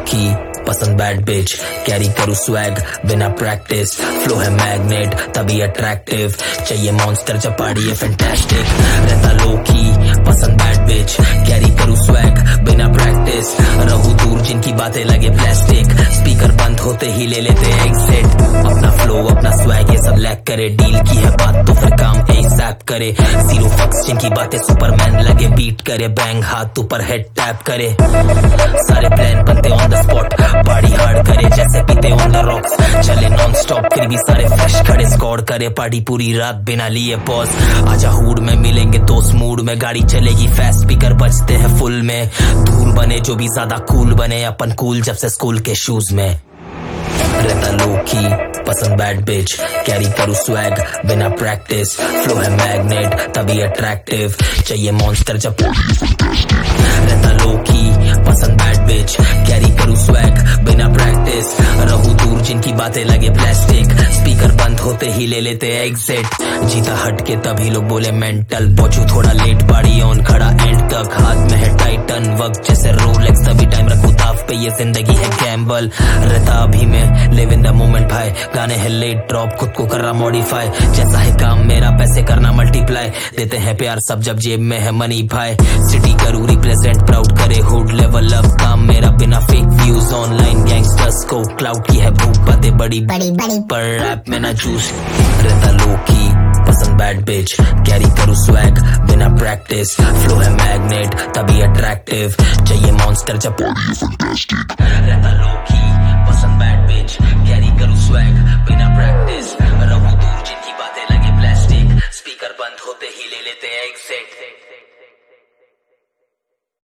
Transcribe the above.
की पसंद bad bitch, carry करूँ स्वैग बिना प्रैक्टिस, फ्लो है मैग्नेट तभी अट्रैक्टिव, चाहिए मॉन्स्टर जब पार्टी है फैंटास्टिक, रहता लो की पसंद बैड बिच, कैरी करूँ स्वैग बिना प्रैक्टिस, रहूं दूर जिनकी बातें लगे प्लास्टिक, स्पीकर बंद होते ही ले लेते एग्जिट, अपना फ्लो अपना स्वैग ये सब लैक करे, डील की है बात तो फिर काम एसएप करे, जीरो फक्स जिनकी बातें सुपरमैन लगे, बीट करे बैंग हाथ ऊपर हेड टैप करे, सारे प्लान बनते on the spot, party hard करे जैसे पीते ऑन द रॉक्स, चले नॉन स्टॉप फिर भी सारे फ्रेश खड़े, स्कॉर करे पार्टी पूरी रात बिना लिए पॉज, आजा हुड में मिलेंगे दोस्त मूड में, गाड़ी चलेगी फास्ट स्पीकर बजते हैं फुल में, धूल बने जो भी ज्यादा कूल बने, अपन कूल जब से स्कूल के शूज में, रहता लो की पसंद बैड बिच, कैरी करूँ स्वैग बिना प्रैक्टिस, फ्लो है मैग्नेट तभी अट्रैक्टिव, चाहिए मॉन्स्टर जब रहता लो की पसंद बैड बिच, कैरी करूँ स्वैग बिना प्रैक्टिस, रहूं दूर जिनकी बातें लगे प्लास्टिक, स्पीकर बंद होते ही ले लेते एग्जिट, जीता हट के तभी लोग बोले मेंटल, पहुंचू थोड़ा लेट पार्टी ऑन खड़ा एंड तक, हाथ में है टाइटन वक्त जैसे रोलेक्स, तभी टाइम रखूं ताफ पे ये जिंदगी है गैम्बल, रहता अभी में लिव इन द मोमेंट भाई, गाने है लेट ड्रॉप खुद को कर रहा मॉडिफाई, जैसा है काम मेरा पैसे करना मल्टीप्लाई, देते हैं प्यार सब जब जेब में है मनी भाई, सिटी करूँ रिप्रेजेंट प्राउड करे हुड लेवल अप, काम मेरा बिना फेक व्यूज ऑनलाइन गैंगस्टर्स को क्लाउड की है भूख, बातें बड़ी बड़ी पर रैप में ना चूस, रहता लो की पसंद बैड बिच, कैरी करूँ स्वैग बिना प्रैक्टिस, फ्लो है मैग्नेट तभी अट्रैक्टिव, चाहिए मॉन्स्टर जब रहता लो की